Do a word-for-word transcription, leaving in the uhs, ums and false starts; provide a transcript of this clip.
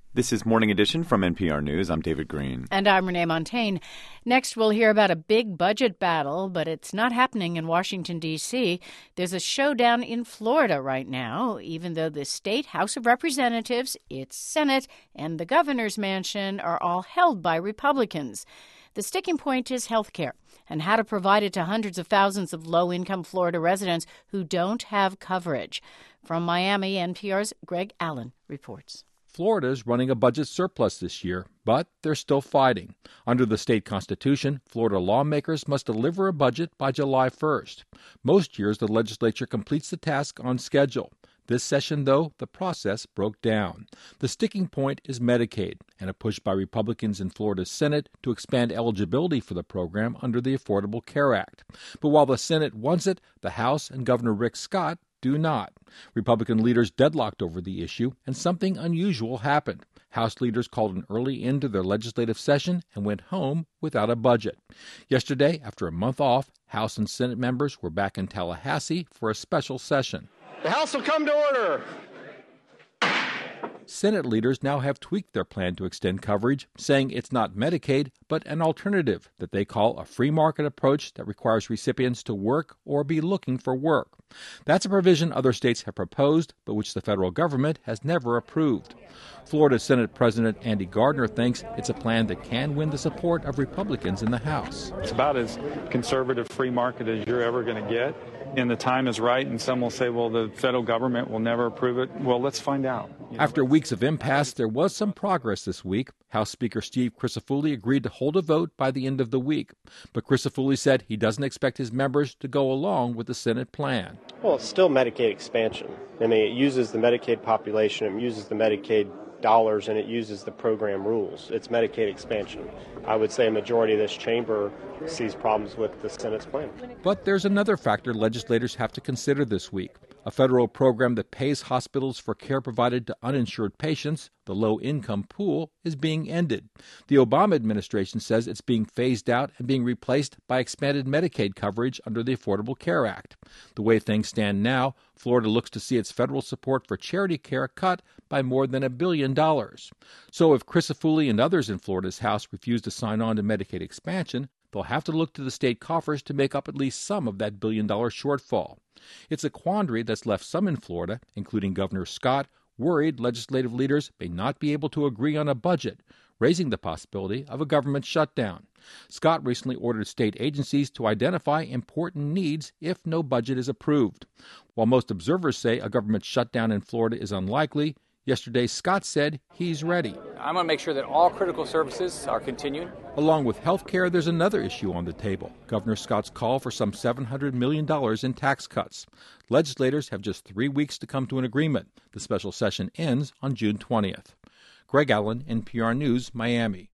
This is Morning Edition from N P R News. I'm David Green. And I'm Renee Montaigne. Next, we'll hear about a big budget battle, but it's not happening in Washington, D C. There's a showdown in Florida right now, even though the state House of Representatives, its Senate, and the governor's mansion are all held by Republicans. The sticking point is health care and how to provide it to hundreds of thousands of low-income Florida residents who don't have coverage. From Miami, N P R's Greg Allen reports. Florida is running a budget surplus this year, but they're still fighting. Under the state constitution, Florida lawmakers must deliver a budget by July first. Most years, the legislature completes the task on schedule. This session, though, the process broke down. The sticking point is Medicaid and a push by Republicans in Florida's Senate to expand eligibility for the program under the Affordable Care Act. But while the Senate wants it, the House and Governor Rick Scott do not. Republican leaders deadlocked over the issue, and something unusual happened. House leaders called an early end to their legislative session and went home without a budget. Yesterday, after a month off, House and Senate members were back in Tallahassee for a special session. The House will come to order. Senate leaders now have tweaked their plan to extend coverage, saying it's not Medicaid, but an alternative that they call a free market approach that requires recipients to work or be looking for work. That's a provision other states have proposed, but which the federal government has never approved. Florida Senate President Andy Gardner thinks it's a plan that can win the support of Republicans in the House. It's about as conservative free market as you're ever going to get. And the time is right, and some will say, well, the federal government will never approve it. Well, let's find out. You know, After weeks of impasse, there was some progress this week. House Speaker Steve Crisafulli agreed to hold a vote by the end of the week. But Crisafulli said he doesn't expect his members to go along with the Senate plan. Well, it's still Medicaid expansion. I mean, it uses the Medicaid population, it uses the Medicaid dollars, and it uses the program rules. It's Medicaid expansion. I would say a majority of this chamber sees problems with the Senate's plan. But there's another factor legislators have to consider this week. A federal program that pays hospitals for care provided to uninsured patients, the low-income pool, is being ended. The Obama administration says it's being phased out and being replaced by expanded Medicaid coverage under the Affordable Care Act. The way things stand now, Florida looks to see its federal support for charity care cut by more than a billion dollars. So if Crisafulli and others in Florida's House refuse to sign on to Medicaid expansion, they'll have to look to the state coffers to make up at least some of that billion-dollar shortfall. It's a quandary that's left some in Florida, including Governor Scott, worried legislative leaders may not be able to agree on a budget, raising the possibility of a government shutdown. Scott recently ordered state agencies to identify important needs if no budget is approved. While most observers say a government shutdown in Florida is unlikely, yesterday Scott said he's ready. I'm going to make sure that all critical services are continued. Along with health care, there's another issue on the table. Governor Scott's call for some seven hundred million dollars in tax cuts. Legislators have just three weeks to come to an agreement. The special session ends on June twentieth. Greg Allen, N P R News, Miami.